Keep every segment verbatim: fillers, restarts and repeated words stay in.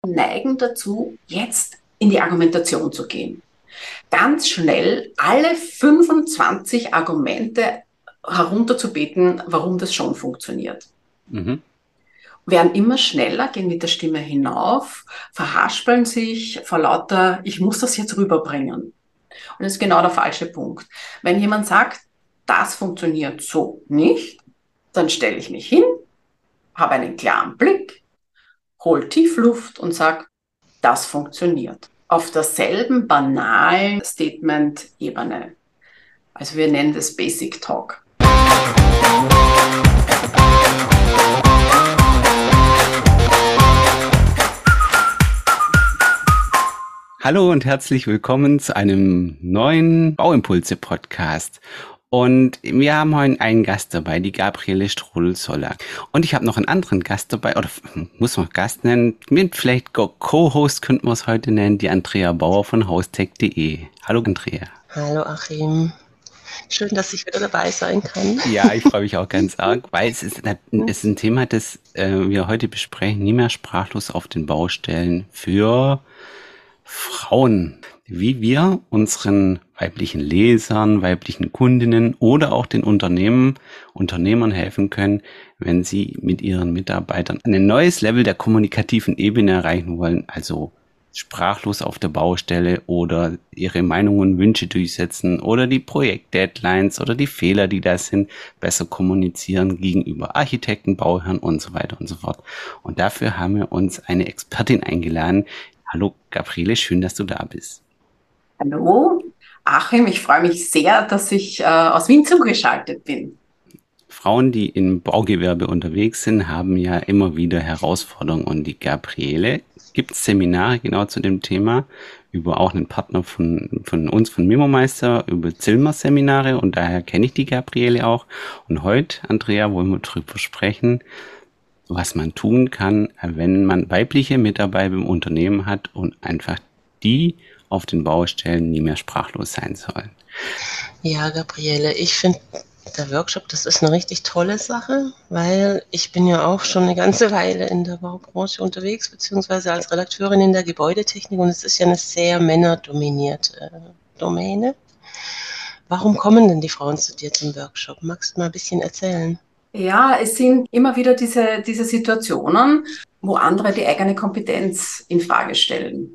neigen dazu, jetzt in die Argumentation zu gehen. Ganz schnell alle fünfundzwanzig Argumente herunterzubeten, warum das schon funktioniert. Mhm. Werden immer schneller, gehen mit der Stimme hinauf, verhaspeln sich vor lauter, ich muss das jetzt rüberbringen. Und das ist genau der falsche Punkt. Wenn jemand sagt, das funktioniert so nicht, dann stelle ich mich hin, habe einen klaren Blick, hol tief Luft und sage, das funktioniert. Auf derselben banalen Statement-Ebene. Also wir nennen das Basic Talk. Hallo und herzlich willkommen zu einem neuen Bauimpulse-Podcast. Und wir haben heute einen Gast dabei, die Gabriele Strudel-Zoller. Und ich habe noch einen anderen Gast dabei, oder muss man Gast nennen, mit vielleicht Co-Host könnten wir es heute nennen, die Andrea Bauer von haustech punkt de. Hallo Andrea. Hallo Achim. Schön, dass ich wieder dabei sein kann. Ja, ich freue mich auch ganz arg, weil es ist, es ist ein Thema, das äh, wir heute besprechen, nie mehr sprachlos auf den Baustellen für Frauen, wie wir unseren weiblichen Lesern, weiblichen Kundinnen oder auch den Unternehmen, Unternehmern helfen können, wenn sie mit ihren Mitarbeitern ein neues Level der kommunikativen Ebene erreichen wollen, also sprachlos auf der Baustelle oder ihre Meinungen und Wünsche durchsetzen oder die Projektdeadlines oder die Fehler, die da sind, besser kommunizieren gegenüber Architekten, Bauherren und so weiter und so fort. Und dafür haben wir uns eine Expertin eingeladen. Hallo Gabriele, schön, dass du da bist. Hallo Achim, ich freue mich sehr, dass ich äh, aus Wien zugeschaltet bin. Frauen, die im Baugewerbe unterwegs sind, haben ja immer wieder Herausforderungen und die Gabriele gibt Seminare genau zu dem Thema über auch einen Partner von, von uns, von Mimomeister, über Zilmer-Seminare und daher kenne ich die Gabriele auch. Und heute, Andrea, wollen wir drüber sprechen, was man tun kann, wenn man weibliche Mitarbeiter im Unternehmen hat und einfach die auf den Baustellen nie mehr sprachlos sein sollen. Ja, Gabriele, ich finde, der Workshop, das ist eine richtig tolle Sache, weil ich bin ja auch schon eine ganze Weile in der Baubranche unterwegs, beziehungsweise als Redakteurin in der Gebäudetechnik und es ist ja eine sehr männerdominierte Domäne. Warum kommen denn die Frauen zu dir zum Workshop? Magst du mal ein bisschen erzählen? Ja, es sind immer wieder diese, diese Situationen, wo andere die eigene Kompetenz in Frage stellen.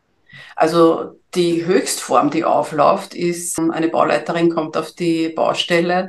Also die Höchstform, die aufläuft, ist, eine Bauleiterin kommt auf die Baustelle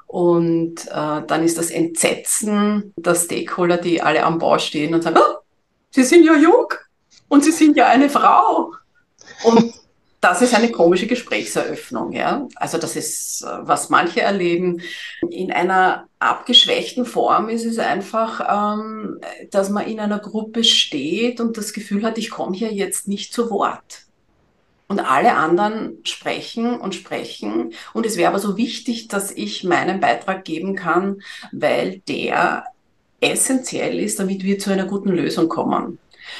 und äh, dann ist das Entsetzen der Stakeholder, die alle am Bau stehen und sagen, oh, Sie sind ja jung und Sie sind ja eine Frau. Und das ist eine komische Gesprächseröffnung, ja. Also das ist, was manche erleben. In einer abgeschwächten Form ist es einfach, ähm, dass man in einer Gruppe steht und das Gefühl hat, ich komme hier jetzt nicht zu Wort. Und alle anderen sprechen und sprechen. Und es wäre aber so wichtig, dass ich meinen Beitrag geben kann, weil der essentiell ist, damit wir zu einer guten Lösung kommen.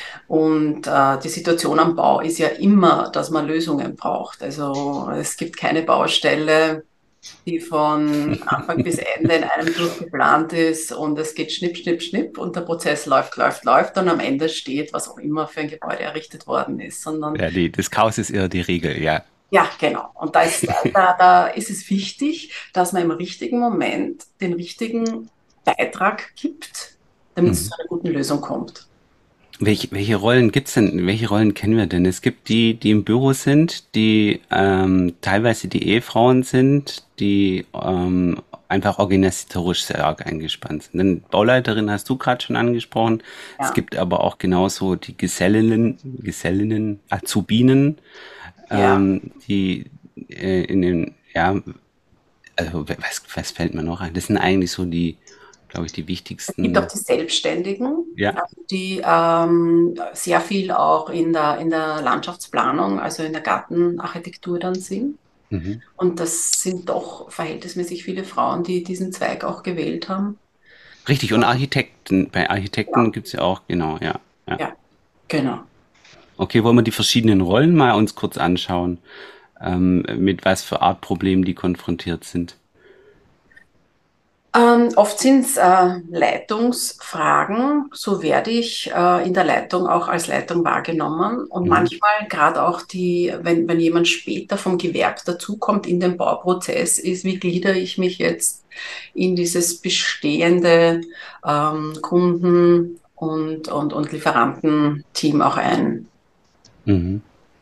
Und äh, die Situation am Bau ist ja immer, dass man Lösungen braucht. Also es gibt keine Baustelle, die von Anfang bis Ende in einem durchgeplant ist und es geht schnipp, schnipp, schnipp und der Prozess läuft, läuft, läuft und am Ende steht, was auch immer für ein Gebäude errichtet worden ist, sondern Ja, die, das Chaos ist eher die Regel, ja. ja, genau. Und da ist, da, da ist es wichtig, dass man im richtigen Moment den richtigen Beitrag gibt, damit es Mhm. zu einer guten Lösung kommt. Welche, welche Rollen gibt's denn? Welche Rollen kennen wir denn? Es gibt die, die im Büro sind, die ähm, teilweise die Ehefrauen sind, die ähm, einfach organisatorisch sehr arg eingespannt sind. Denn Bauleiterin hast du gerade schon angesprochen. Es Ja, gibt aber auch genauso die Gesellinnen, Gesellinnen, Azubinen, ja. ähm, die äh, in den, ja, also was, was fällt mir noch ein? Das sind eigentlich so die, glaube ich, die Es gibt auch wichtigsten. die Selbstständigen, Ja. also die ähm, sehr viel auch in der, in der Landschaftsplanung, also in der Gartenarchitektur dann sind. Mhm. Und das sind doch verhältnismäßig viele Frauen, die diesen Zweig auch gewählt haben. Richtig, und Architekten, bei Architekten Ja, gibt's ja auch, genau, ja, ja. ja, genau. Okay, wollen wir die verschiedenen Rollen mal uns kurz anschauen, ähm, mit was für Art Problemen die konfrontiert sind? Ähm, oft sind es äh, Leitungsfragen, so werde ich äh, in der Leitung auch als Leitung wahrgenommen. Und Mhm. manchmal gerade auch die, wenn, wenn jemand später vom Gewerk dazukommt in den Bauprozess, ist, wie gliedere ich mich jetzt in dieses bestehende ähm, Kunden- und, und, und Lieferantenteam auch ein. Mhm.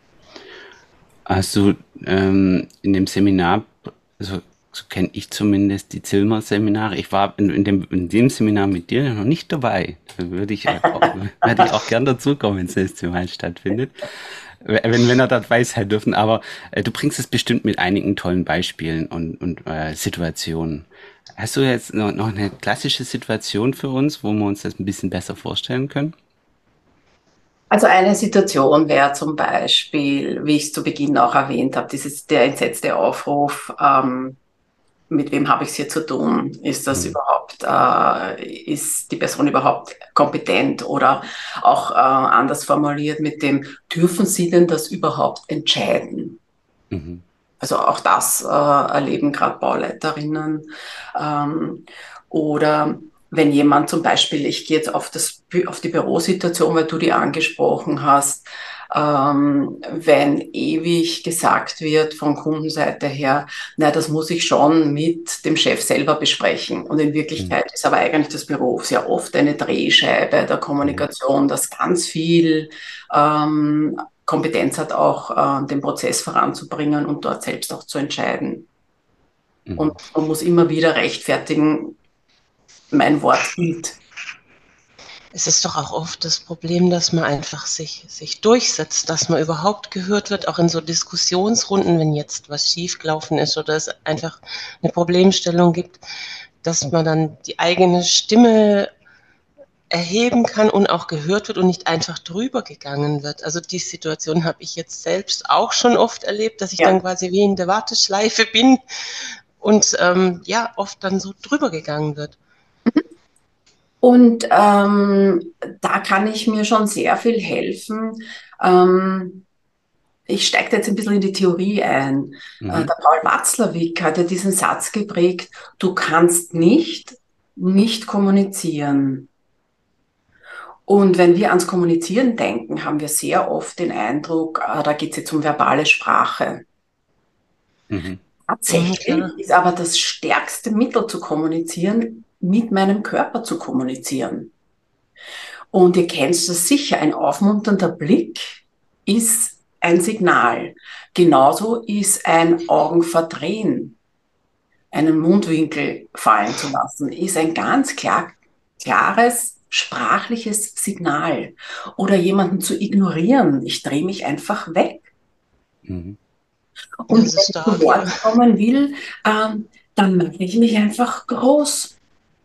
Hast du ähm, in dem Seminar, also so kenne ich zumindest die Zilmer-Seminare. Ich war in, in, dem, in dem Seminar mit dir noch nicht dabei. Da würde ich, auch, würde ich auch gern dazukommen, wenn es nächste Mal stattfindet. Wenn Männer das Weisheit dürfen. Aber äh, du bringst es bestimmt mit einigen tollen Beispielen und, und äh, Situationen. Hast du jetzt noch, noch eine klassische Situation für uns, wo wir uns das ein bisschen besser vorstellen können? Also eine Situation wäre zum Beispiel, wie ich es zu Beginn auch erwähnt habe, dieses der entsetzte Aufruf, ähm, mit wem habe ich es hier zu tun? Ist das Mhm. überhaupt, äh, ist die Person überhaupt kompetent oder auch äh, anders formuliert mit dem, dürfen Sie denn das überhaupt entscheiden? Mhm. Also auch das äh, erleben gerade Bauleiterinnen. Ähm, oder wenn jemand zum Beispiel, ich gehe jetzt auf, das, auf die Bürosituation, weil du die angesprochen hast, ähm, wenn ewig gesagt wird von Kundenseite her, na, das muss ich schon mit dem Chef selber besprechen. Und in Mhm. Wirklichkeit ist aber eigentlich das Büro sehr oft eine Drehscheibe der Mhm. Kommunikation, das ganz viel ähm, Kompetenz hat, auch äh, den Prozess voranzubringen und dort selbst auch zu entscheiden. Und Mhm. man muss immer wieder rechtfertigen, mein Wort gilt. Es ist doch auch oft das Problem, dass man einfach sich, sich durchsetzt, dass man überhaupt gehört wird, auch in so Diskussionsrunden, wenn jetzt was schiefgelaufen ist oder es einfach eine Problemstellung gibt, dass man dann die eigene Stimme erheben kann und auch gehört wird und nicht einfach drüber gegangen wird. Also die Situation habe ich jetzt selbst auch schon oft erlebt, dass ich Ja. dann quasi wie in der Warteschleife bin und ähm, ja, oft dann so drüber gegangen wird. Und ähm, da kann ich mir schon sehr viel helfen. Ähm, ich steige jetzt ein bisschen in die Theorie ein. Äh, Mhm. der Paul Watzlawick hat ja diesen Satz geprägt, du kannst nicht nicht kommunizieren. Und wenn wir ans Kommunizieren denken, haben wir sehr oft den Eindruck, äh, da geht es jetzt um verbale Sprache. Mhm. Mhm, Tatsächlich klar. ist aber das stärkste Mittel zu kommunizieren, mit meinem Körper zu kommunizieren. Und ihr kennt das sicher, ein aufmunternder Blick ist ein Signal. Genauso ist ein Augenverdrehen, einen Mundwinkel fallen zu lassen, ist ein ganz klar, klares sprachliches Signal. Oder jemanden zu ignorieren. Ich drehe mich einfach weg. Mhm. Und Das wenn ist ich zu stark, ja. Wort kommen will, ähm, dann mache ich mich einfach groß.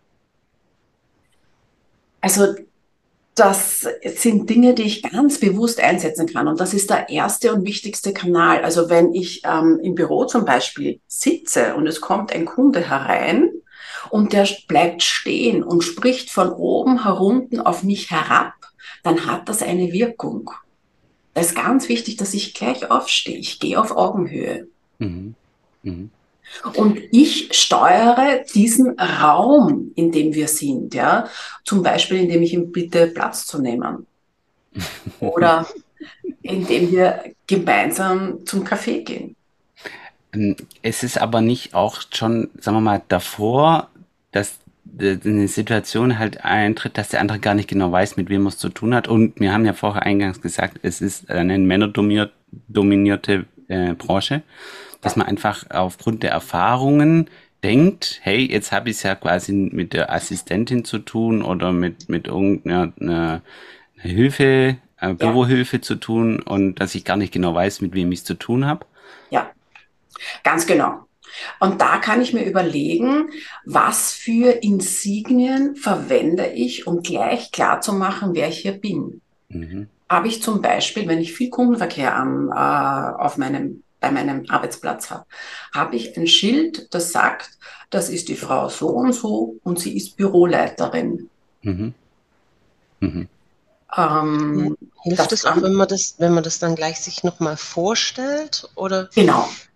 Also das sind Dinge, die ich ganz bewusst einsetzen kann. Und das ist der erste und wichtigste Kanal. Also wenn ich ähm, im Büro zum Beispiel sitze und es kommt ein Kunde herein und der bleibt stehen und spricht von oben herunten auf mich herab, dann hat das eine Wirkung. Da ist ganz wichtig, dass ich gleich aufstehe. Ich gehe auf Augenhöhe. Mhm. Mhm. Und ich steuere diesen Raum, in dem wir sind, ja, zum Beispiel, indem ich ihm bitte, Platz zu nehmen oder indem wir gemeinsam zum Kaffee gehen. Ähm, Es ist aber nicht auch schon, sagen wir mal, davor, dass äh, eine Situation halt eintritt, dass der andere gar nicht genau weiß, mit wem er es zu tun hat. Und wir haben ja vorher eingangs gesagt, es ist eine männerdominierte dominierte, äh, Branche, dass man einfach aufgrund der Erfahrungen denkt, hey, jetzt habe ich es ja quasi mit der Assistentin zu tun oder mit, mit irgendeiner einer Hilfe, äh, Ja, Bürohilfe zu tun und dass ich gar nicht genau weiß, mit wem ich es zu tun habe. ja, ganz genau. Und da kann ich mir überlegen, was für Insignien verwende ich, um gleich klarzumachen, wer ich hier bin. Mhm. Habe ich zum Beispiel, wenn ich viel Kundenverkehr am, äh, auf meinem, bei meinem Arbeitsplatz habe, habe ich ein Schild, das sagt, das ist die Frau so und so und sie ist Büroleiterin. Mhm. Mhm. Ähm, Hilft das es auch, kann, wenn man das, wenn man das dann gleich sich nochmal vorstellt? Oder genau.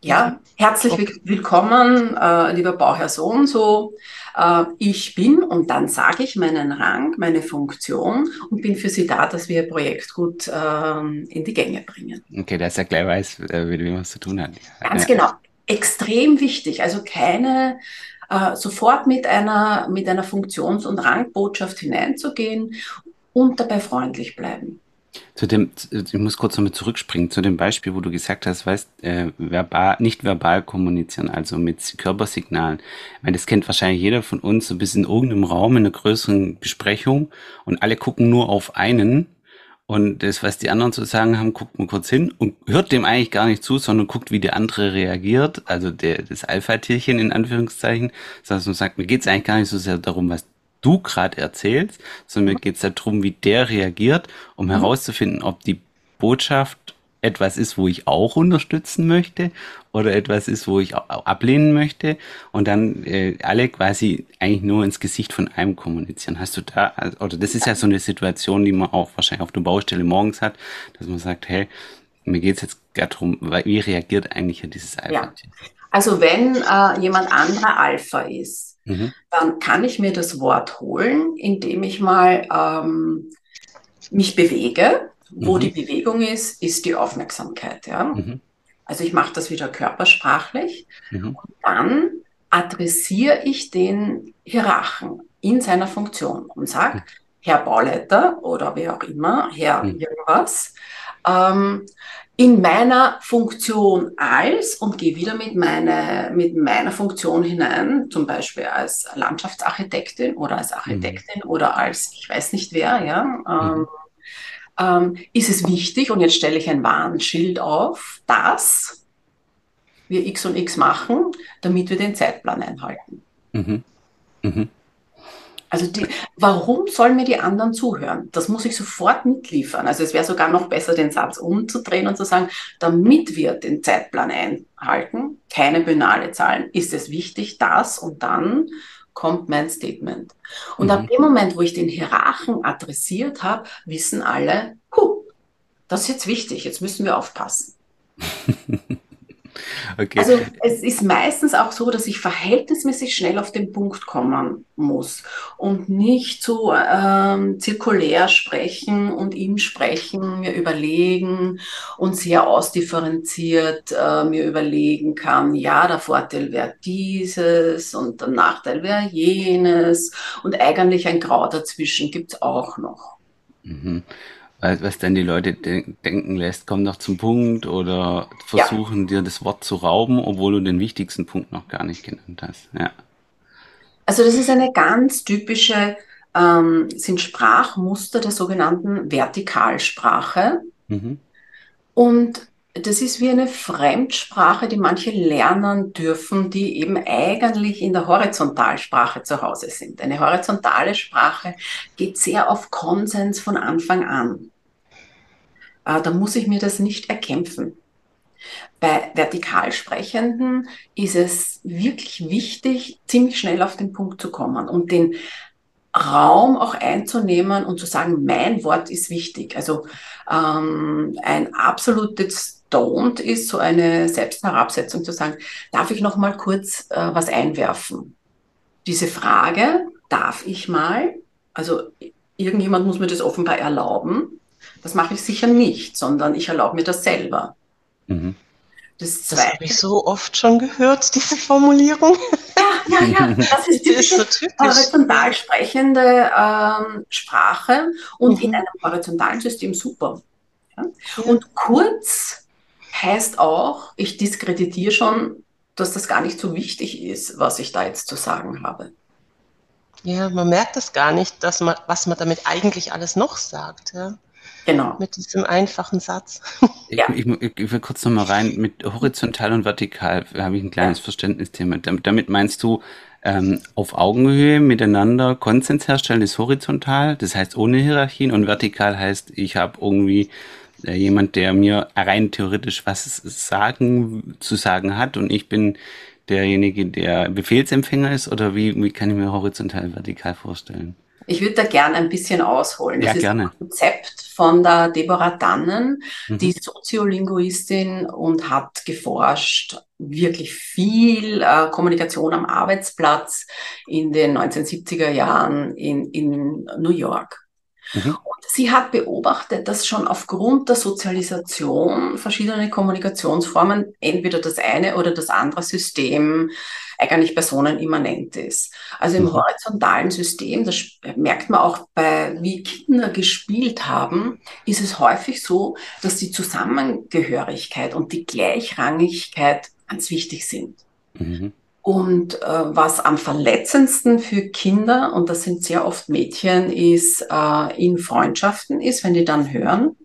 Ja, herzlich Okay. will- willkommen, äh, lieber Bauherr so und so. Äh, ich bin, und dann sage ich meinen Rang, meine Funktion und bin für Sie da, dass wir Ihr Projekt gut ähm, in die Gänge bringen. Okay, dass er gleich weiß, äh, mit wem er es zu tun hat. Ja, Ganz ja. genau. Extrem wichtig. Also keine, äh, sofort mit einer, mit einer Funktions- und Rangbotschaft hineinzugehen und dabei freundlich bleiben. Zu dem, ich muss kurz nochmal zurückspringen, zu dem Beispiel, wo du gesagt hast, weißt, äh, verbal, nicht verbal kommunizieren, also mit Körpersignalen. Ich meine, das kennt wahrscheinlich jeder von uns, so bis in irgendeinem Raum, in einer größeren Besprechung und alle gucken nur auf einen und das, was die anderen zu sagen haben, guckt man kurz hin und hört dem eigentlich gar nicht zu, sondern guckt, wie der andere reagiert, also der, das Alpha-Tierchen in Anführungszeichen, dass man sagt, mir geht's eigentlich gar nicht so sehr darum, was du gerade erzählst, sondern mir geht es darum, wie der reagiert, um Mhm. herauszufinden, ob die Botschaft etwas ist, wo ich auch unterstützen möchte oder etwas ist, wo ich auch ablehnen möchte und dann äh, alle quasi eigentlich nur ins Gesicht von einem kommunizieren. Hast du da, oder das ist ja so eine Situation, die man auch wahrscheinlich auf der Baustelle morgens hat, dass man sagt, hey, mir geht es jetzt gerade darum, wie reagiert eigentlich hier dieses Ja. Alpha-Tier? Also wenn äh, jemand anderer Alpha ist, Mhm. dann kann ich mir das Wort holen, indem ich mal ähm, mich bewege. Wo die Mhm. Bewegung ist, ist die Aufmerksamkeit. Ja? Mhm. Also ich mache das wieder körpersprachlich. Mhm. Dann adressiere ich den Hierarchen in seiner Funktion und sage, Herr Bauleiter oder wer auch immer, Herr Mhm. irgendwas, ähm, in meiner Funktion als und gehe wieder mit, meine, mit meiner Funktion hinein, zum Beispiel als Landschaftsarchitektin oder als Mhm. Architektin oder als ich weiß nicht wer, ja, ähm, Mhm. ähm, ist es wichtig, und jetzt stelle ich ein Warnschild auf, dass wir X und X machen, damit wir den Zeitplan einhalten. Mhm. Mhm. Also die, warum sollen mir die anderen zuhören? Das muss ich sofort mitliefern. Also es wäre sogar noch besser, den Satz umzudrehen und zu sagen, damit wir den Zeitplan einhalten, keine banale Zahlen, ist es wichtig, dass und dann kommt mein Statement. Und ab Mhm. dem Moment, wo ich den Hierarchen adressiert habe, wissen alle, huh, das ist jetzt wichtig, jetzt müssen wir aufpassen. Okay. Also es ist meistens auch so, dass ich verhältnismäßig schnell auf den Punkt kommen muss und nicht so ähm, zirkulär sprechen und im Sprechen mir überlegen und sehr ausdifferenziert äh, mir überlegen kann, ja, der Vorteil wäre dieses und der Nachteil wäre jenes und eigentlich ein Grau dazwischen gibt es auch noch. Mhm. Was was dann die Leute de denken lässt, komm doch zum Punkt oder Ja. versuchen dir das Wort zu rauben, obwohl du den wichtigsten Punkt noch gar nicht genannt hast. Ja. Also das ist eine ganz typische, ähm, sind Sprachmuster der sogenannten Vertikalsprache. Mhm. Und das ist wie eine Fremdsprache, die manche lernen dürfen, die eben eigentlich in der Horizontalsprache zu Hause sind. Eine horizontale Sprache geht sehr auf Konsens von Anfang an. Äh, da muss ich mir das nicht erkämpfen. Bei Vertikalsprechenden ist es wirklich wichtig, ziemlich schnell auf den Punkt zu kommen und den Raum auch einzunehmen und zu sagen, mein Wort ist wichtig. Also ähm, ein absolutes Don't ist so eine Selbstherabsetzung zu sagen, darf ich noch mal kurz äh, was einwerfen? Diese Frage, darf ich mal? Also irgendjemand muss mir das offenbar erlauben. Das mache ich sicher nicht, sondern ich erlaube mir das selber. Mhm. Das Das habe ich Zweite, so oft schon gehört, diese Formulierung. ja, ja, ja, das ist Die ist typische so typisch. Ja. horizontal sprechende ähm, Sprache und in Mhm. einem horizontalen System super. Ja? Ja. Und kurz heißt auch, ich diskreditiere schon, dass das gar nicht so wichtig ist, was ich da jetzt zu sagen habe. Ja, man merkt es gar nicht, dass man, was man damit eigentlich alles noch sagt, ja, Genau. mit diesem einfachen Satz. Ich, Ja, ich, ich will kurz noch mal rein, mit horizontal und vertikal habe ich ein kleines ja. Verständnisthema. Damit, damit meinst du, ähm, auf Augenhöhe miteinander Konsens herstellen ist horizontal, das heißt ohne Hierarchien, und vertikal heißt, ich habe irgendwie äh, jemand, der mir rein theoretisch was sagen, zu sagen hat und ich bin derjenige, der Befehlsempfänger ist, oder wie, wie kann ich mir horizontal, vertikal vorstellen? Ich würde da gerne ein bisschen ausholen. Ja, Das ist gerne. ein Konzept von der Deborah Dannen, die Mhm. ist Soziolinguistin und hat geforscht, wirklich viel äh, Kommunikation am Arbeitsplatz in den neunzehnhundertsiebziger Jahren in, in New York. Mhm. Und sie hat beobachtet, dass schon aufgrund der Sozialisation verschiedene Kommunikationsformen, entweder das eine oder das andere System, eigentlich personenimmanent ist. Also im Mhm. horizontalen System, das merkt man auch bei, wie Kinder gespielt haben, ist es häufig so, dass die Zusammengehörigkeit und die Gleichrangigkeit ganz wichtig sind. Mhm. Und äh, was am verletzendsten für Kinder, und das sind sehr oft Mädchen, ist äh, in Freundschaften ist, wenn die dann hören,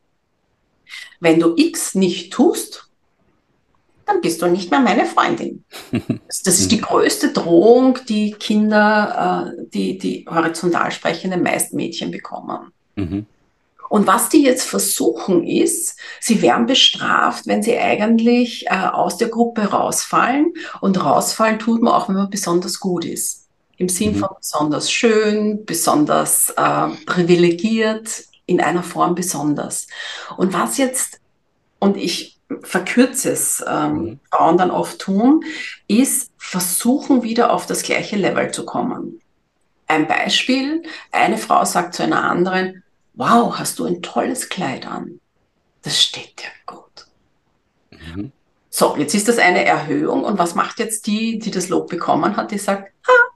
wenn du X nicht tust, dann bist du nicht mehr meine Freundin. Das das ist die Mhm. größte Drohung, die Kinder, äh, die, die horizontal sprechende meist Mädchen bekommen. Mhm. Und was die jetzt versuchen ist, sie werden bestraft, wenn sie eigentlich äh, aus der Gruppe rausfallen. Und rausfallen tut man auch, wenn man besonders gut ist. Im Sinn Mhm. von besonders schön, besonders äh, privilegiert, in einer Form besonders. Und was jetzt, und ich verkürze es, ähm, Mhm. Frauen dann oft tun, ist versuchen, wieder auf das gleiche Level zu kommen. Ein Beispiel, eine Frau sagt zu einer anderen, wow, hast du ein tolles Kleid an. Das steht dir gut. Mhm. So, jetzt ist das eine Erhöhung und was macht jetzt die, die das Lob bekommen hat? Die sagt,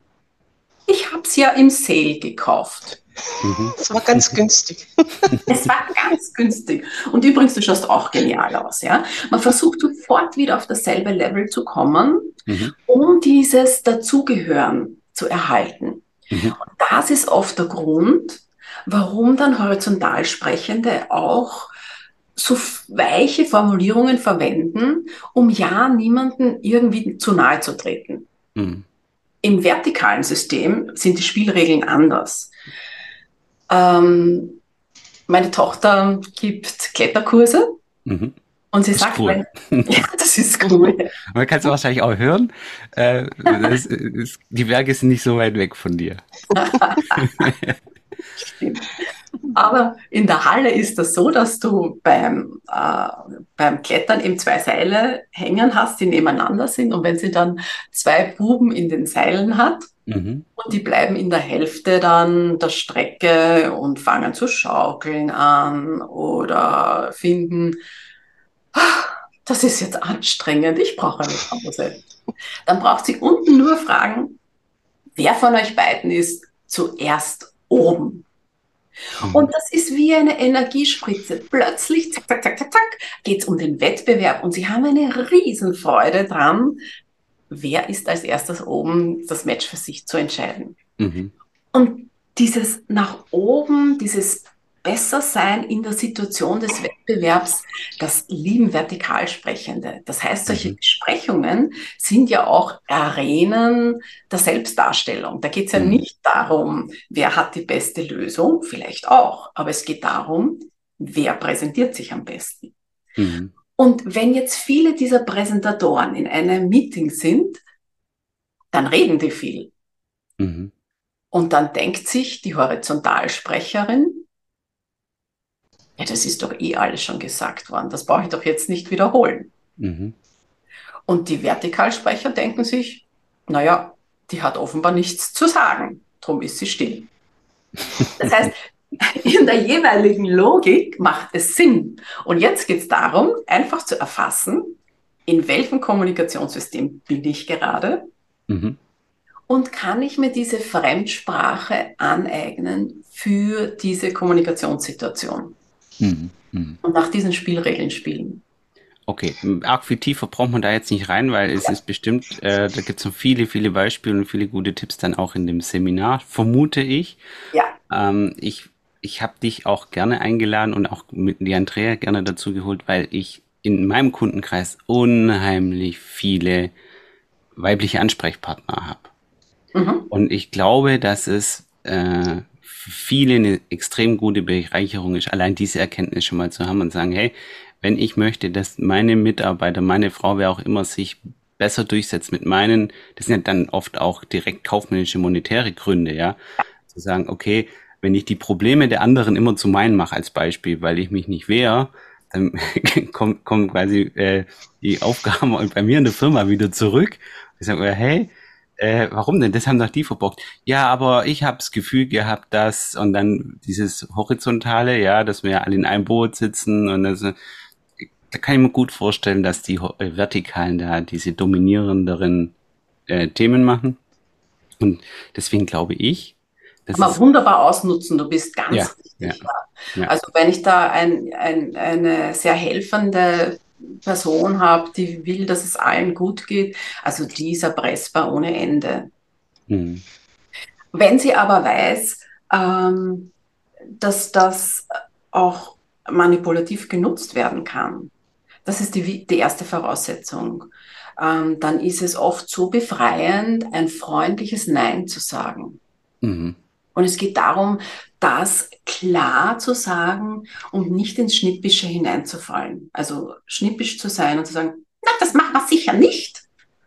ich habe es ja im Sale gekauft. Mhm. Das war ganz günstig. Es war ganz günstig. Und übrigens, du schaust auch genial aus, ja. Man versucht sofort wieder auf dasselbe Level zu kommen, Mhm. um dieses Dazugehören zu erhalten. Mhm. Das ist oft der Grund, warum dann Horizontalsprechende auch so weiche Formulierungen verwenden, um ja niemanden irgendwie zu nahe zu treten. Mhm. Im vertikalen System sind die Spielregeln anders. Ähm, meine Tochter gibt Kletterkurse Mhm. und sie Ist sagt, cool. wenn, ja, das ist cool. Man kann es wahrscheinlich auch hören. Äh, das ist, die Berge sind nicht so weit weg von dir. Stimmt. Aber in der Halle ist das so, dass du beim, äh, beim Klettern eben zwei Seile hängen hast, die nebeneinander sind. Und wenn sie dann zwei Buben in den Seilen hat Mhm. und die bleiben in der Hälfte dann der Strecke und fangen zu schaukeln an oder finden, "Ah, das ist jetzt anstrengend, ich brauche eine Pause." Dann braucht sie unten nur fragen, wer von euch beiden ist zuerst oben. Mhm. Und das ist wie eine Energiespritze. Plötzlich, zack, zack, zack, zack, zack, geht es um den Wettbewerb und sie haben eine Riesenfreude dran, wer ist als erstes oben, das Match für sich zu entscheiden. Mhm. Und dieses nach oben, dieses Bessersein in der Situation des Wettbewerbs, das lieben Vertikalsprechende. Das heißt, solche Mhm. Besprechungen sind ja auch Arenen der Selbstdarstellung. Da geht es ja Mhm. nicht darum, wer hat die beste Lösung, vielleicht auch, aber es geht darum, wer präsentiert sich am besten. Mhm. Und wenn jetzt viele dieser Präsentatoren in einem Meeting sind, dann reden die viel. Mhm. Und dann denkt sich die Horizontalsprecherin, ja, das ist doch eh alles schon gesagt worden, das brauche ich doch jetzt nicht wiederholen. Mhm. Und die Vertikalsprecher denken sich, naja, die hat offenbar nichts zu sagen, drum ist sie still. Das heißt, in der jeweiligen Logik macht es Sinn. Und jetzt geht es darum, einfach zu erfassen, in welchem Kommunikationssystem bin ich gerade Mhm. und kann ich mir diese Fremdsprache aneignen für diese Kommunikationssituation Mhm. Mhm. und nach diesen Spielregeln spielen. Okay, arg viel tiefer braucht man da jetzt nicht rein, weil es ist bestimmt, äh, da gibt es noch viele, viele Beispiele und viele gute Tipps dann auch in dem Seminar, vermute ich. Ja, Ähm, ich ich habe dich auch gerne eingeladen und auch mit die Andrea gerne dazu geholt, weil ich in meinem Kundenkreis unheimlich viele weibliche Ansprechpartner habe. mhm. Und ich glaube, dass es äh, für viele eine extrem gute Bereicherung ist, allein diese Erkenntnis schon mal zu haben und sagen, hey, wenn ich möchte, dass meine Mitarbeiter, meine Frau, wer auch immer, sich besser durchsetzt mit meinen, das sind ja dann oft auch direkt kaufmännische, monetäre Gründe, ja, Zu sagen, okay, wenn ich die Probleme der anderen immer zu meinen mache als Beispiel, weil ich mich nicht wehre, dann kommen, kommen quasi äh, die Aufgaben bei mir in der Firma wieder zurück. Ich sage, hey, äh, warum denn? Das haben doch die verbockt. Ja, aber ich habe das Gefühl gehabt, dass, und dann dieses Horizontale, ja, dass wir alle in einem Boot sitzen und das, da kann ich mir gut vorstellen, dass die äh, Vertikalen da diese dominierenderen äh, Themen machen. Und deswegen glaube ich, das Kann man ist, wunderbar ausnutzen, du bist ja, ganz ja, richtig. ja. Also wenn ich da ein, ein, eine sehr helfende Person habe, die will, dass es allen gut geht, also die ist erpressbar ohne Ende. Hm. Wenn sie aber weiß, ähm, dass das auch manipulativ genutzt werden kann, das ist die, die erste Voraussetzung, ähm, dann ist es oft so befreiend, ein freundliches Nein zu sagen. Mhm. Und es geht darum, das klar zu sagen und nicht ins Schnippische hineinzufallen. Also schnippisch zu sein und zu sagen, na, das machen wir sicher nicht.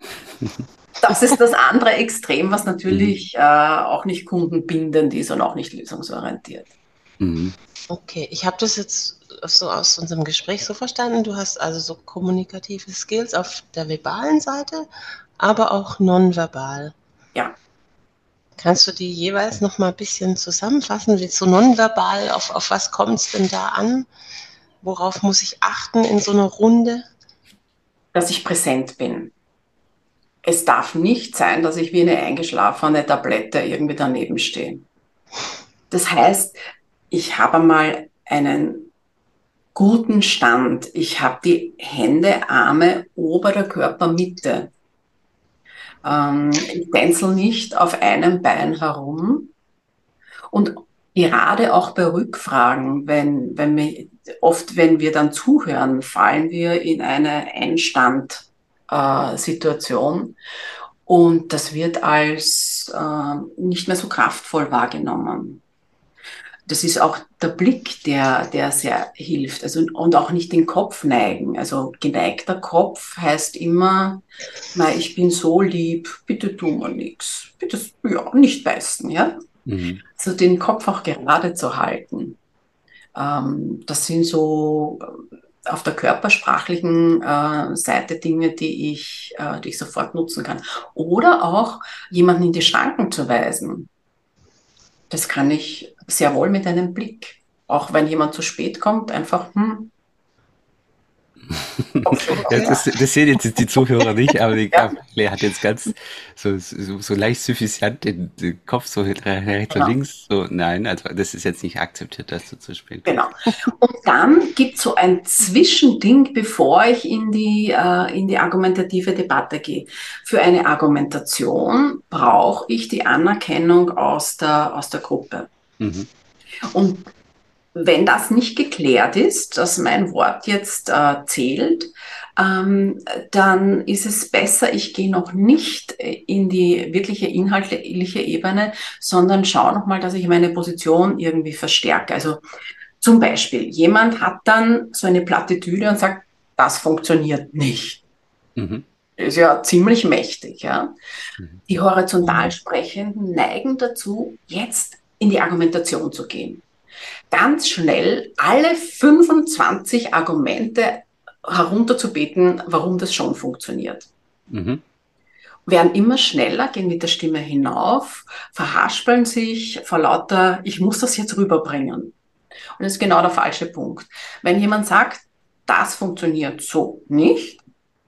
Das ist das andere Extrem, was natürlich äh, auch nicht kundenbindend ist und auch nicht lösungsorientiert. Mhm. Okay, ich habe das jetzt so aus unserem Gespräch so verstanden. Du hast also so kommunikative Skills auf der verbalen Seite, aber auch nonverbal. Ja. Kannst du die jeweils noch mal ein bisschen zusammenfassen? Wie so nonverbal, auf, auf was kommt es denn da an? Worauf muss ich achten in so einer Runde? Dass ich präsent bin. Es darf nicht sein, dass ich wie eine eingeschlafene Tablette irgendwie daneben stehe. Das heißt, ich habe mal einen guten Stand. Ich habe die Hände, Arme ober der Körpermitte. Ähm, ich tänzel nicht auf einem Bein herum. Und gerade auch bei Rückfragen, wenn, wenn wir, oft, wenn wir dann zuhören, fallen wir in eine Einstand-Situation. Und das wird als äh, nicht mehr so kraftvoll wahrgenommen. Das ist auch der Blick, der, der sehr hilft. Also, und auch nicht den Kopf neigen. Also geneigter Kopf heißt immer, na, ich bin so lieb, bitte tu mir nichts. Bitte, ja, nicht beißen, ja. Mhm. Also den Kopf auch gerade zu halten. Ähm, das sind so äh, auf der körpersprachlichen äh, Seite Dinge, die ich, äh, die ich sofort nutzen kann. Oder auch jemanden in die Schranken zu weisen. Das kann ich sehr wohl mit einem Blick. Auch wenn jemand zu spät kommt, einfach, hm, Ja, das, das sehen jetzt die Zuhörer nicht, aber die ja, Gabriele hat jetzt ganz so, so, so leicht suffisant den, den Kopf so rechts und genau. links. So, nein, also das ist jetzt nicht akzeptiert, dass du zu spät Genau. kommst. Und dann gibt es so ein Zwischending, bevor ich in die, äh, in die argumentative Debatte gehe. Für eine Argumentation brauche ich die Anerkennung aus der, aus der Gruppe. Mhm. Und wenn das nicht geklärt ist, dass mein Wort jetzt äh, zählt, ähm, dann ist es besser, ich gehe noch nicht in die wirkliche inhaltliche Ebene, sondern schaue nochmal, dass ich meine Position irgendwie verstärke. Also zum Beispiel, jemand hat dann so eine Plattitüde und sagt, das funktioniert nicht. Mhm. Das ist ja ziemlich mächtig, ja. Mhm. Die horizontal Sprechenden neigen dazu, jetzt in die Argumentation zu gehen. Ganz schnell alle fünfundzwanzig Argumente herunterzubeten, warum das schon funktioniert. Mhm. Werden immer schneller, gehen mit der Stimme hinauf, verhaspeln sich vor lauter, ich muss das jetzt rüberbringen. Und das ist genau der falsche Punkt. Wenn jemand sagt, das funktioniert so nicht,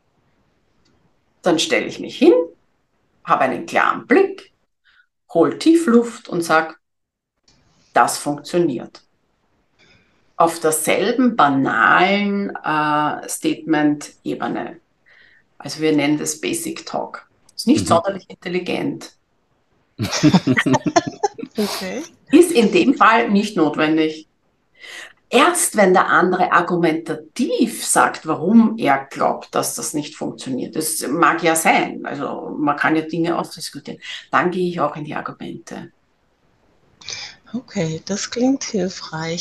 dann stelle ich mich hin, habe einen klaren Blick, hole Tiefluft und sage, das funktioniert. Auf derselben banalen äh, Statement-Ebene. Also wir nennen das Basic Talk. Ist nicht Mhm. sonderlich intelligent. Okay. Ist in dem Fall nicht notwendig. Erst wenn der andere argumentativ sagt, warum er glaubt, dass das nicht funktioniert, das mag ja sein, also man kann ja Dinge ausdiskutieren, dann gehe ich auch in die Argumente. Okay, das klingt hilfreich.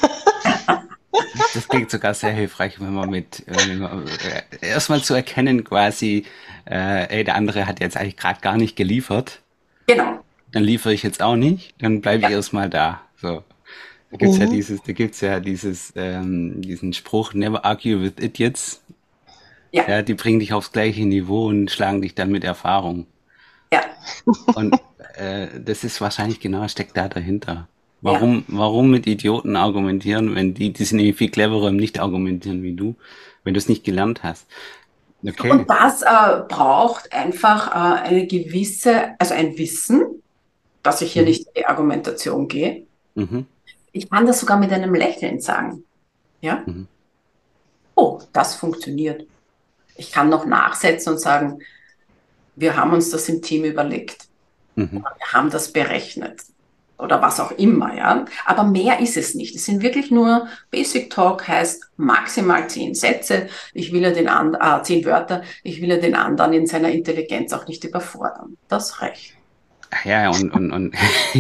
Das klingt sogar sehr hilfreich, wenn man mit äh, wenn man, äh, erstmal zu erkennen quasi, äh, ey, der andere hat jetzt eigentlich gerade gar nicht geliefert. Genau. dann liefere ich jetzt auch nicht, dann bleibe ich Ja. erstmal da. So. Da gibt's ja Mhm. dieses, da gibt's ja dieses, ähm, diesen Spruch, never argue with idiots. Ja, Ja, die bringen dich aufs gleiche Niveau und schlagen dich dann mit Erfahrung. ja, Und äh, das ist wahrscheinlich genau, steckt da dahinter. ja. Warum, warum mit Idioten argumentieren, wenn die, die sind nämlich viel cleverer im Nicht-Argumentieren wie du, wenn du es nicht gelernt hast. Okay. Und das äh, braucht einfach äh, eine gewisse, also ein Wissen, dass ich hier Mhm. nicht in die Argumentation gehe. Mhm. Ich kann das sogar mit einem Lächeln sagen. Ja? Mhm. Oh, das funktioniert. Ich kann noch nachsetzen und sagen, wir haben uns das im Team überlegt. Mhm. Wir haben das berechnet. Oder was auch immer, ja. Aber mehr ist es nicht. Es sind wirklich nur Basic Talk, heißt maximal zehn Sätze. Ich will ja den anderen, äh, zehn Wörter. Ich will ja den anderen in seiner Intelligenz auch nicht überfordern. Das reicht. Ach ja, und, und, und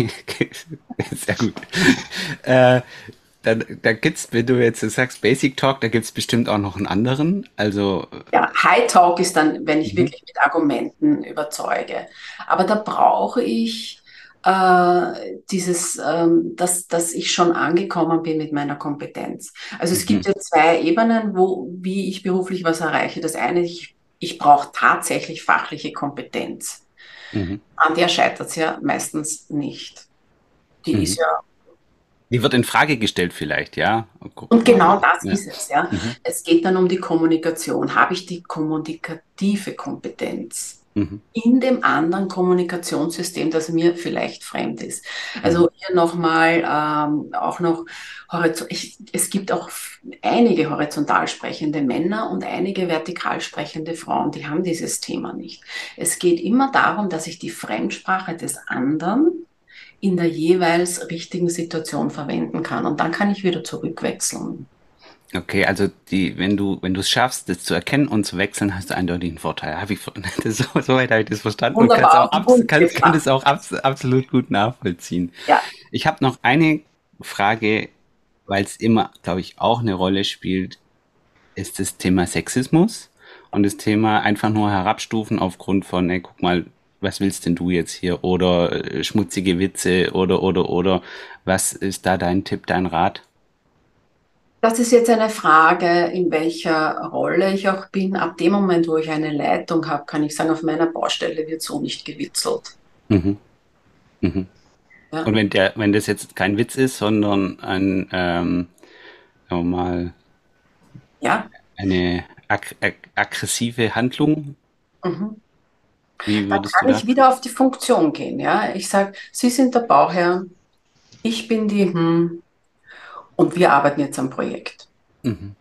sehr gut. Äh, dann, da gibt's, wenn du jetzt sagst Basic Talk, da gibt's bestimmt auch noch einen anderen. Also, Ja, High Talk ist dann, wenn ich mhm. wirklich mit Argumenten überzeuge. Aber da brauche ich äh, dieses, ähm, dass, dass ich schon angekommen bin mit meiner Kompetenz. Also es gibt Mhm. ja zwei Ebenen, wo, wie ich beruflich was erreiche. Das eine, ich, ich brauche tatsächlich fachliche Kompetenz. Mhm. An der scheitert es ja meistens nicht. Die ist Mhm. ja, Die wird in Frage gestellt vielleicht, ja. Guck und mal. genau das Ja. ist es, ja. Mhm. Es geht dann um die Kommunikation. Habe ich die kommunikative Kompetenz Mhm. in dem anderen Kommunikationssystem, das mir vielleicht fremd ist? Mhm. Also hier nochmal ähm, auch noch, horizont ich, es gibt auch einige horizontal sprechende Männer und einige vertikal sprechende Frauen, die haben dieses Thema nicht. Es geht immer darum, dass ich die Fremdsprache des anderen in der jeweils richtigen Situation verwenden kann. Und dann kann ich wieder zurückwechseln. Okay, also die, wenn du, wenn du es schaffst, das zu erkennen und zu wechseln, hast du eindeutig einen Vorteil. Habe ich, das, so, soweit habe ich das verstanden und kann's Wunderbar auch auf den abs, Punkt kann, kann gebracht. das auch abs, absolut gut nachvollziehen. Ja, Ich habe noch eine Frage, weil es immer, glaube ich, auch eine Rolle spielt, ist das Thema Sexismus und das Thema einfach nur herabstufen aufgrund von, ey, guck mal, was willst denn du jetzt hier? Oder äh, schmutzige Witze oder, oder, oder. Was ist da dein Tipp, dein Rat? das ist jetzt eine Frage, in welcher Rolle ich auch bin. Ab dem Moment, wo ich eine Leitung habe, kann ich sagen, auf meiner Baustelle wird so nicht gewitzelt. Mhm. Mhm. Ja, Und wenn der, wenn das jetzt kein Witz ist, sondern ein, ähm, sagen wir mal, ja. eine ag ag aggressive Handlung, Mhm. wie Dann würdest du kann da? ich wieder auf die Funktion gehen. Ja, ich sage, Sie sind der Bauherr, ich bin die, hm, und wir arbeiten jetzt am Projekt. Mhm.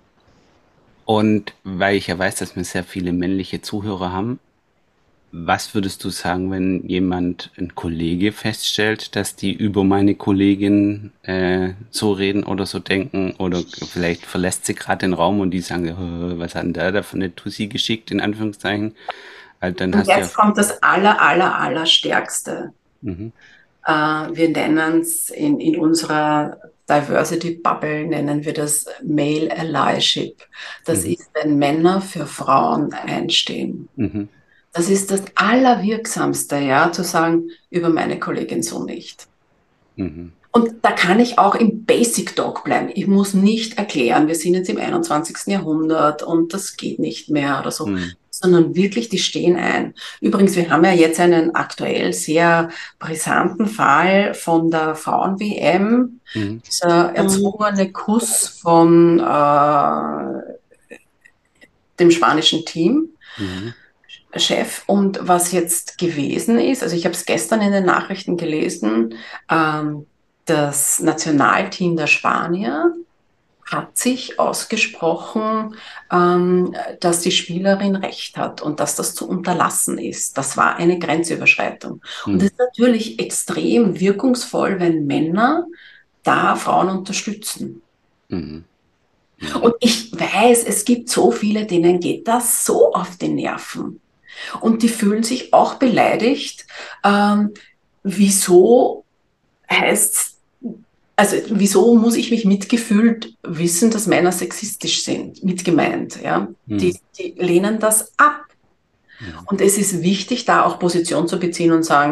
Und weil ich ja weiß, dass wir sehr viele männliche Zuhörer haben, was würdest du sagen, wenn jemand, ein Kollege feststellt, dass die über meine Kollegin äh, so reden oder so denken oder vielleicht verlässt sie gerade den Raum und die sagen, "Äh, was hat denn der da für eine Tussi geschickt, in Anführungszeichen. Halt, dann Und hast du ja. jetzt kommt das aller, aller, aller Stärkste. Mhm. Äh, wir nennen es in, in unserer Diversity Bubble, nennen wir das Male Allyship. Das Mhm. ist, wenn Männer für Frauen einstehen. Mhm. Das ist das Allerwirksamste, ja, zu sagen, über meine Kollegin so nicht. Mhm. Und da kann ich auch im Basic Talk bleiben. Ich muss nicht erklären, wir sind jetzt im einundzwanzigsten Jahrhundert und das geht nicht mehr oder so, Mhm. sondern wirklich, die stehen ein. Übrigens, wir haben ja jetzt einen aktuell sehr brisanten Fall von der Frauen-W M, Mhm. dieser Mhm. erzwungene Kuss von äh, dem spanischen Team. Mhm. Chef. Und was jetzt gewesen ist, also ich habe es gestern in den Nachrichten gelesen, ähm, das Nationalteam der Spanier hat sich ausgesprochen, ähm, dass die Spielerin recht hat und dass das zu unterlassen ist. Das war eine Grenzüberschreitung. Und es Mhm. ist natürlich extrem wirkungsvoll, wenn Männer da Frauen unterstützen. Mhm. Mhm. Und ich weiß, es gibt so viele, denen geht das so auf die Nerven. Und die fühlen sich auch beleidigt. Ähm, wieso heißt, also wieso muss ich mich mitgefühlt wissen, dass Männer sexistisch sind, mitgemeint, ja? Die, Mhm. die lehnen das ab. Mhm. Und es ist wichtig, da auch Position zu beziehen und sagen,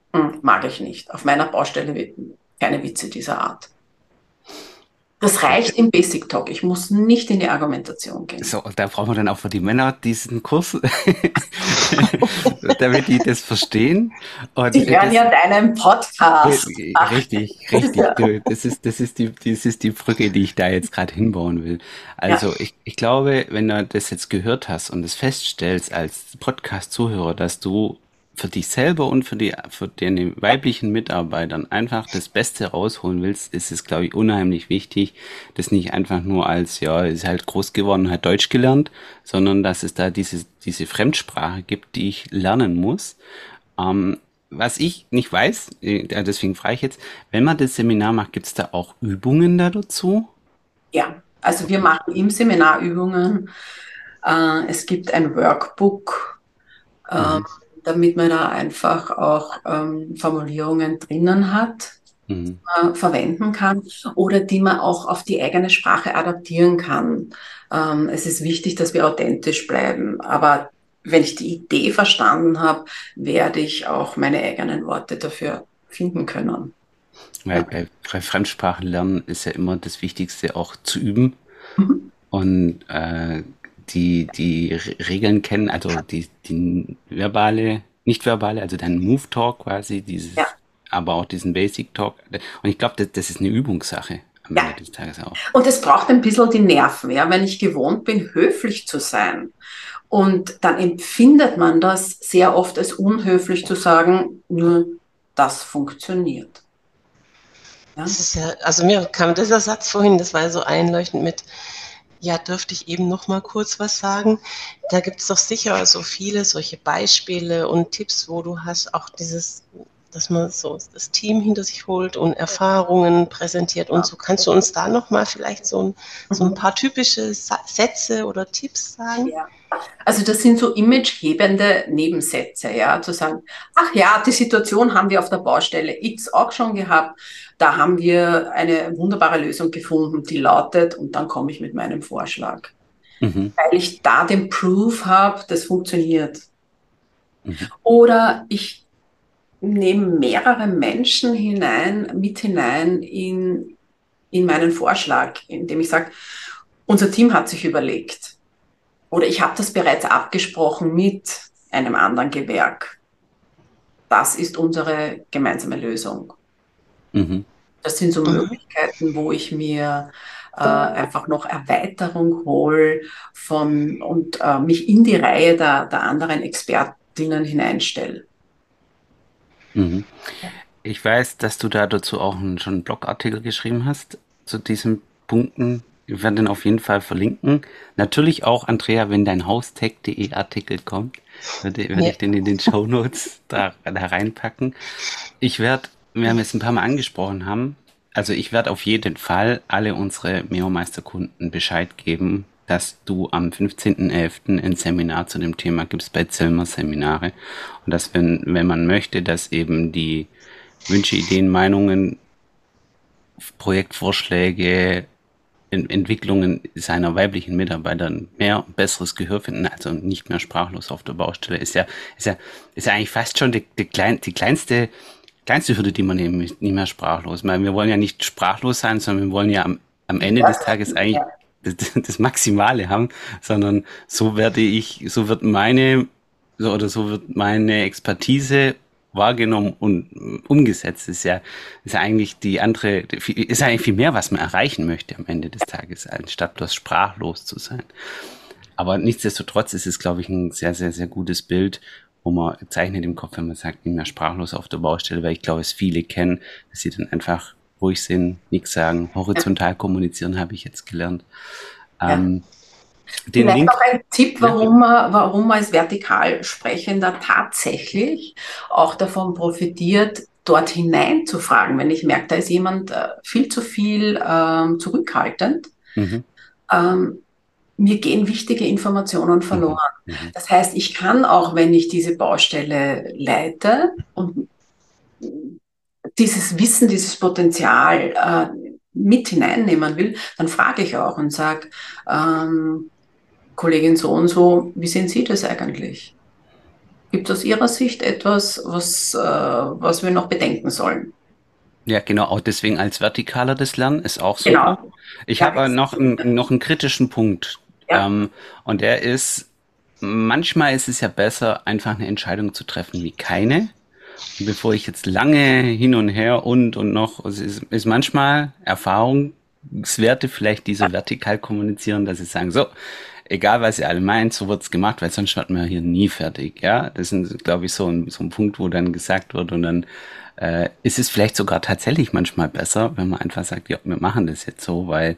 Hm, mag ich nicht. Auf meiner Baustelle wird keine Witze dieser Art. Das reicht im Basic Talk. Ich muss nicht in die Argumentation gehen. So, und da brauchen wir dann auch für die Männer diesen Kurs, damit die das verstehen. Und Die hören das, ja deinen Podcast. Ach, richtig, richtig. ja. Du, das ist, das ist die, das ist die Brücke, die ich da jetzt gerade hinbauen will. Also Ja. ich, ich glaube, wenn du das jetzt gehört hast und es feststellst als Podcast-Zuhörer, dass du für dich selber und für die, für deine weiblichen Mitarbeitern einfach das Beste rausholen willst, ist es, glaube ich, unheimlich wichtig, das nicht einfach nur als, ja, ist halt groß geworden, hat Deutsch gelernt, sondern dass es da diese, diese Fremdsprache gibt, die ich lernen muss. Ähm, was ich nicht weiß, äh, deswegen frage ich jetzt, wenn man das Seminar macht, gibt es da auch Übungen da dazu? Ja, also wir Okay. machen im Seminar Übungen. Äh, es gibt ein Workbook, äh, Mhm. damit man da einfach auch ähm, Formulierungen drinnen hat, Mhm. äh, verwenden kann oder die man auch auf die eigene Sprache adaptieren kann. Ähm, es ist wichtig, dass wir authentisch bleiben, aber wenn ich die Idee verstanden habe, werde ich auch meine eigenen Worte dafür finden können. Weil Ja. bei Fre- Fremdsprachen lernen ist ja immer das Wichtigste auch zu üben Mhm. und äh, die, die Re- Regeln kennen, also die, die verbale, nicht verbale, also dein Move Talk quasi, Ja. dieses, aber auch diesen Basic Talk. Und ich glaube, das, das ist eine Übungssache am Ja. Ende des Tages auch. Und es braucht ein bisschen die Nerven, ja, wenn ich gewohnt bin, höflich zu sein. Und dann empfindet man das sehr oft als unhöflich zu sagen, nur das funktioniert. Ja? Das ist ja, also mir kam dieser Satz vorhin, das war ja so einleuchtend mit, ja, dürfte ich eben noch mal kurz was sagen? Da gibt es doch sicher so viele solche Beispiele und Tipps, wo du hast auch dieses, dass man so das Team hinter sich holt und Erfahrungen präsentiert und so. Kannst du uns da noch mal vielleicht so ein, so ein Mhm. paar typische Sa- Sätze oder Tipps sagen? Ja. Also das sind so imagehebende Nebensätze, ja, zu sagen, ach ja, die Situation haben wir auf der Baustelle X auch schon gehabt, da haben wir eine wunderbare Lösung gefunden, die lautet, und dann komme ich mit meinem Vorschlag, Mhm. weil ich da den Proof habe, das funktioniert. Mhm. Oder ich nehme mehrere Menschen hinein, mit hinein in, in meinen Vorschlag, indem ich sage, unser Team hat sich überlegt, oder ich habe das bereits abgesprochen mit einem anderen Gewerk. Das ist unsere gemeinsame Lösung. Mhm. Das sind so Mhm. Möglichkeiten, wo ich mir äh, einfach noch Erweiterung hole von, und äh, mich in die Reihe der, der anderen Expertinnen hineinstelle. Mhm. Ich weiß, dass du da dazu auch einen, schon einen Blogartikel geschrieben hast, zu diesen Punkten. Wir werden den auf jeden Fall verlinken. Natürlich auch, Andrea, wenn dein haustech punkt de Artikel kommt, werde, werde Ja. ich den in den Shownotes da, da reinpacken. Ich werde, wir haben es ein paar Mal angesprochen haben, also ich werde auf jeden Fall alle unsere Meo-Meister-Kunden Bescheid geben, dass du am fünfzehnten elften ein Seminar zu dem Thema gibst bei Zilmer Seminare. Und dass, wenn, wenn man möchte, dass eben die Wünsche, Ideen, Meinungen, Projektvorschläge, Ent Entwicklungen seiner weiblichen Mitarbeiter mehr besseres Gehör finden, also nicht mehr sprachlos auf der Baustelle, ist ja, ist ja, ist ja eigentlich fast schon die, die, klein, die kleinste, kleinste Hürde, die man nehmen möchte, nicht mehr sprachlos. Weil wir wollen ja nicht sprachlos sein, sondern wir wollen ja am, am Ende des Tages eigentlich Ja, das, das Maximale haben, sondern so werde ich, so wird meine, so oder so wird meine Expertise wahrgenommen und umgesetzt. Ist ja, ist ja eigentlich die andere, ist ja eigentlich viel mehr, was man erreichen möchte am Ende des Tages, anstatt bloß sprachlos zu sein. Aber nichtsdestotrotz ist es, glaube ich, ein sehr, sehr, sehr gutes Bild, wo man zeichnet im Kopf, wenn man sagt, nicht mehr sprachlos auf der Baustelle, weil ich glaube, es viele kennen, dass sie dann einfach ruhig sind, nichts sagen, horizontal kommunizieren, habe ich jetzt gelernt. ja. Ähm, den Vielleicht Link, noch ein Tipp, ja, warum man, warum man als Vertikalsprechender tatsächlich auch davon profitiert, dort hinein zu fragen. Wenn ich merke, da ist jemand äh, viel zu viel ähm, zurückhaltend, mhm, ähm, mir gehen wichtige Informationen verloren. mhm, mhm, Das heißt, ich kann auch, wenn ich diese Baustelle leite und dieses Wissen, dieses Potenzial äh, mit hineinnehmen will, dann frage ich auch und sage, ähm, Kollegin so und so, wie sehen Sie das eigentlich? Gibt es aus Ihrer Sicht etwas, was, äh, was wir noch bedenken sollen? Ja, genau, auch deswegen als vertikaler das Lernen ist auch super. Genau. Ich Ja, habe noch einen, noch einen kritischen Punkt. ja, Ähm, und der ist, manchmal ist es ja besser, einfach eine Entscheidung zu treffen wie keine. Und bevor ich jetzt lange hin und her und und noch, es ist, ist manchmal Erfahrungswerte vielleicht, die so vertikal kommunizieren, dass sie sagen, so, egal was ihr alle meint, so wird's gemacht, weil sonst wird man hier nie fertig. Ja, das ist, glaube ich, so ein, so ein Punkt, wo dann gesagt wird und dann äh, ist es vielleicht sogar tatsächlich manchmal besser, wenn man einfach sagt, ja, wir machen das jetzt so, weil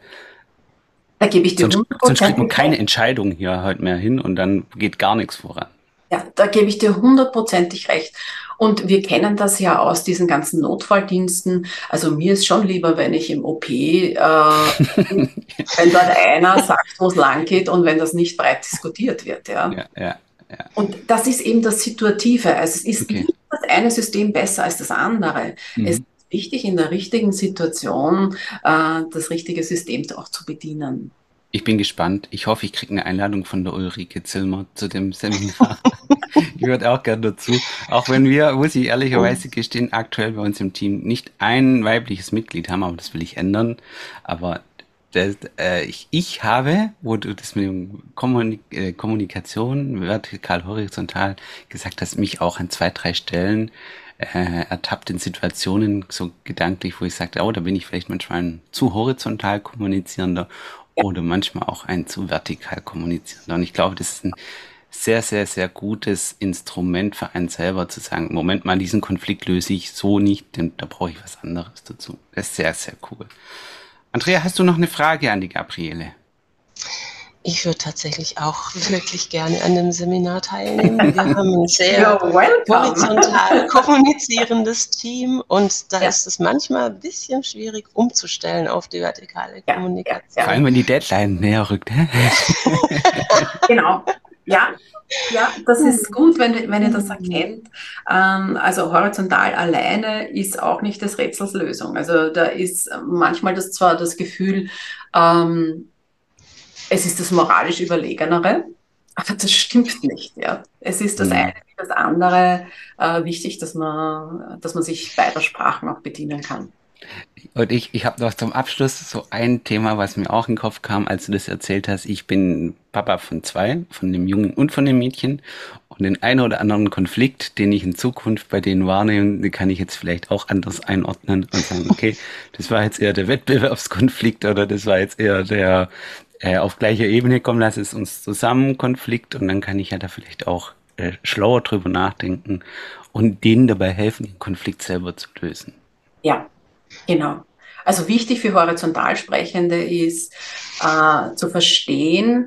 da gebe ich dir sonst, sonst kriegt man hundertprozentig keine recht. Entscheidung hier halt mehr hin und dann geht gar nichts voran. Ja, da gebe ich dir hundertprozentig recht. Und wir kennen das ja aus diesen ganzen Notfalldiensten. Also mir ist schon lieber, wenn ich im O P, äh, wenn dort einer sagt, wo es lang geht und wenn das nicht breit diskutiert wird, ja. Ja, ja, ja. Und das ist eben das Situative. Also es ist Okay. nicht das eine System besser als das andere. Es Mhm. ist wichtig, in der richtigen Situation äh, das richtige System auch zu bedienen. Ich bin gespannt. Ich hoffe, ich kriege eine Einladung von der Ulrike Zillmer zu dem Seminar. Ich würde auch gern dazu. Auch wenn wir, muss ich ehrlicherweise gestehen, aktuell bei uns im Team nicht ein weibliches Mitglied haben, aber das will ich ändern. Aber das, äh, ich, ich habe, wo du das mit dem Kommunik äh, Kommunikation vertikal, horizontal gesagt hast, mich auch an zwei, drei Stellen äh, ertappt in Situationen so gedanklich, wo ich sagte, oh, da bin ich vielleicht manchmal ein zu horizontal kommunizierender oder manchmal auch ein zu vertikal kommunizierender. Und ich glaube, das ist ein sehr, sehr, sehr gutes Instrument für einen selber zu sagen, Moment mal, diesen Konflikt löse ich so nicht, denn da brauche ich was anderes dazu. Das ist sehr, sehr cool. Andrea, hast du noch eine Frage an die Gabriele? Ich würde tatsächlich auch wirklich gerne an dem Seminar teilnehmen. Wir haben ein sehr You're welcome. horizontal kommunizierendes Team und da Ja. ist es manchmal ein bisschen schwierig umzustellen auf die vertikale Ja, Kommunikation. ja, Vor allem, wenn die Deadline näher rückt. Hä? Genau. Ja, ja, das ist gut, wenn, wenn ihr das erkennt. Ähm, also horizontal alleine ist auch nicht des Rätsels Lösung. Also da ist manchmal das zwar das Gefühl, ähm, es ist das moralisch Überlegenere, aber das stimmt nicht. Ja. Es ist das eine Hm. wie das andere äh, wichtig, dass man, dass man sich beider Sprachen auch bedienen kann. Und ich, ich habe noch zum Abschluss so ein Thema, was mir auch in den Kopf kam, als du das erzählt hast. Ich bin Papa von zwei, von dem Jungen und von dem Mädchen. Und den einen oder anderen Konflikt, den ich in Zukunft bei denen wahrnehme, den kann ich jetzt vielleicht auch anders einordnen und sagen, okay, das war jetzt eher der Wettbewerbskonflikt oder das war jetzt eher der äh, auf gleicher Ebene, komm, lass es uns zusammen Konflikt. Und dann kann ich ja da vielleicht auch äh, schlauer drüber nachdenken und denen dabei helfen, den Konflikt selber zu lösen. Ja, genau. Also wichtig für Horizontalsprechende ist äh, zu verstehen,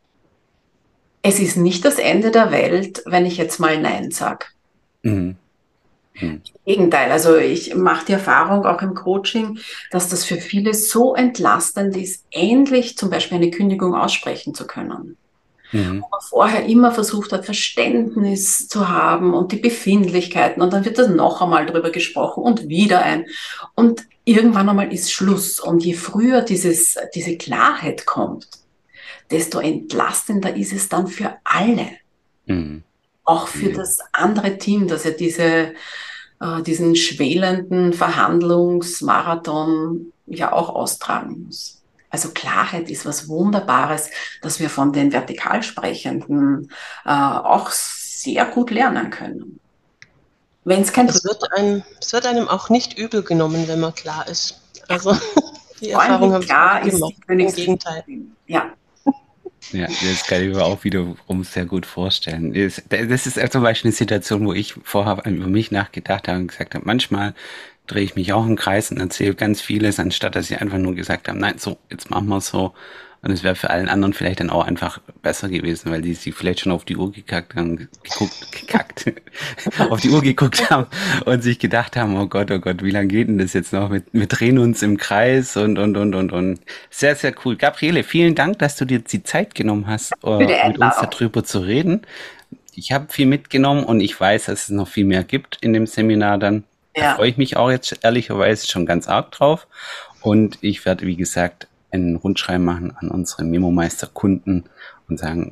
es ist nicht das Ende der Welt, wenn ich jetzt mal Nein sage. Mhm. Mhm. Im Gegenteil, also ich mache die Erfahrung auch im Coaching, dass das für viele so entlastend ist, endlich zum Beispiel eine Kündigung aussprechen zu können. Mhm. Wo man vorher immer versucht hat, Verständnis zu haben und die Befindlichkeiten und dann wird das noch einmal drüber gesprochen und wieder ein. Und irgendwann einmal ist Schluss. Und je früher dieses, diese Klarheit kommt, desto entlastender ist es dann für alle. Mhm. Auch für Mhm. das andere Team, das ja diese, äh, diesen schwelenden Verhandlungsmarathon ja auch austragen muss. Also Klarheit ist was Wunderbares, das wir von den Vertikalsprechenden äh, auch sehr gut lernen können. Wenn es kein Es wird einem, es wird einem auch nicht übel genommen, wenn man klar ist. Also die Erfahrung habe freundlich ich auch klar ist gemacht. die Im Königsdisziplin. Gegenteil. Ja, Ja, das kann ich mir auch wiederum sehr gut vorstellen. Das das ist zum Beispiel eine Situation, wo ich vorher über mich nachgedacht habe und gesagt habe, manchmal drehe ich mich auch im Kreis und erzähle ganz vieles, anstatt dass ich einfach nur gesagt habe, nein, so, jetzt machen wir es so. Und es wäre für allen anderen vielleicht dann auch einfach besser gewesen, weil die sich vielleicht schon auf die Uhr gekackt haben, geguckt, gekackt, auf die Uhr geguckt haben und sich gedacht haben, oh Gott, oh Gott, wie lange geht denn das jetzt noch? Wir, wir drehen uns im Kreis und, und, und, und, und. Sehr, sehr cool. Gabriele, vielen Dank, dass du dir die Zeit genommen hast, für die äh, mit uns Einladung. darüber zu reden. Ich habe viel mitgenommen und ich weiß, dass es noch viel mehr gibt in dem Seminar dann. Da Ja. freue ich mich auch jetzt ehrlicherweise schon ganz arg drauf. Und ich werde, wie gesagt, einen Rundschreiben machen an unsere Memo-Meister-Kunden und sagen,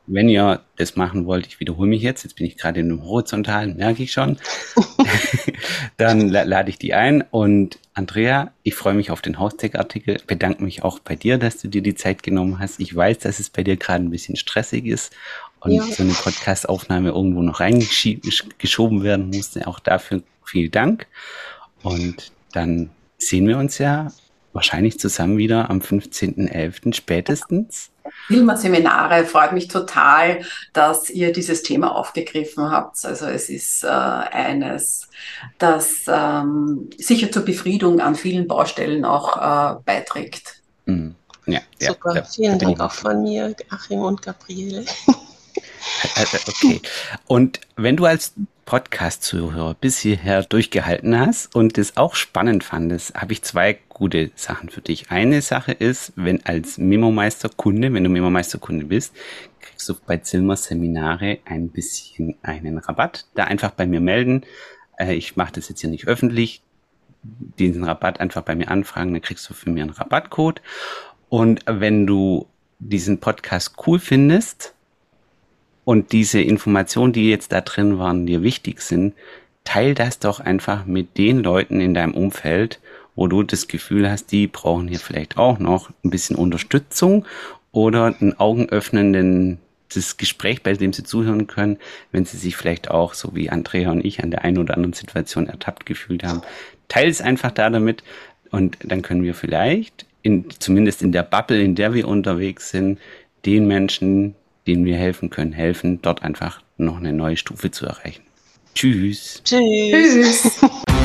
wenn ihr das machen wollt, ich wiederhole mich jetzt, jetzt bin ich gerade in einem Horizontalen, merke ich schon, dann la- lade ich die ein. Und Andrea, ich freue mich auf den Haustech-Artikel, bedanke mich auch bei dir, dass du dir die Zeit genommen hast. Ich weiß, dass es bei dir gerade ein bisschen stressig ist und Ja. so eine Podcast-Aufnahme irgendwo noch reingeschoben werden musste. Auch dafür vielen Dank. Und dann sehen wir uns ja wahrscheinlich zusammen wieder am fünfzehnten elften spätestens. Filmer-Seminare, freut mich total, dass ihr dieses Thema aufgegriffen habt. Also es ist äh, eines, das ähm, sicher zur Befriedung an vielen Baustellen auch äh, beiträgt. Mm, Ja, ja, Super, da, vielen da bin Dank ich auch von mir, Achim und Gabriele. Äh, äh, Okay. Und wenn du als Podcast-Zuhörer bis hierher durchgehalten hast und das auch spannend fandest, habe ich zwei gute Sachen für dich. Eine Sache ist, wenn als Memo-Meister-Kunde, wenn du Memo-Meister-Kunde bist, kriegst du bei Zilmer Seminare ein bisschen einen Rabatt. Da einfach bei mir melden. Äh, Ich mache das jetzt hier nicht öffentlich. Diesen Rabatt einfach bei mir anfragen, dann kriegst du für mich einen Rabattcode. Und wenn du diesen Podcast cool findest, und diese Informationen, die jetzt da drin waren, dir wichtig sind, teil das doch einfach mit den Leuten in deinem Umfeld, wo du das Gefühl hast, die brauchen hier vielleicht auch noch ein bisschen Unterstützung oder ein augenöffnenden das Gespräch, bei dem sie zuhören können, wenn sie sich vielleicht auch, so wie Andrea und ich, an der einen oder anderen Situation ertappt gefühlt haben. Teil es einfach da damit und dann können wir vielleicht, in, zumindest in der Bubble, in der wir unterwegs sind, den Menschen, denen wir helfen können, helfen, dort einfach noch eine neue Stufe zu erreichen. Tschüss. Tschüss. Tschüss.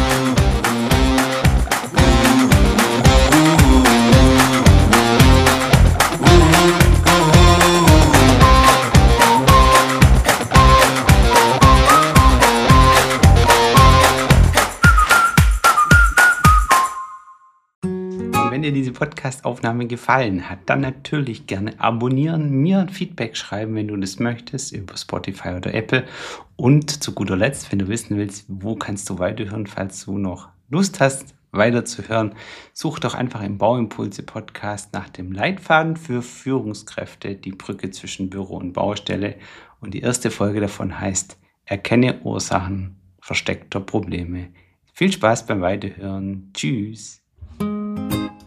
Wenn dir diese Podcast-Aufnahme gefallen hat, dann natürlich gerne abonnieren, mir ein Feedback schreiben, wenn du das möchtest, über Spotify oder Apple. Und zu guter Letzt, wenn du wissen willst, wo kannst du weiterhören, falls du noch Lust hast, weiterzuhören, such doch einfach im Bauimpulse-Podcast nach dem Leitfaden für Führungskräfte, die Brücke zwischen Büro und Baustelle. Und die erste Folge davon heißt Erkenne Ursachen versteckter Probleme. Viel Spaß beim Weiterhören. Tschüss.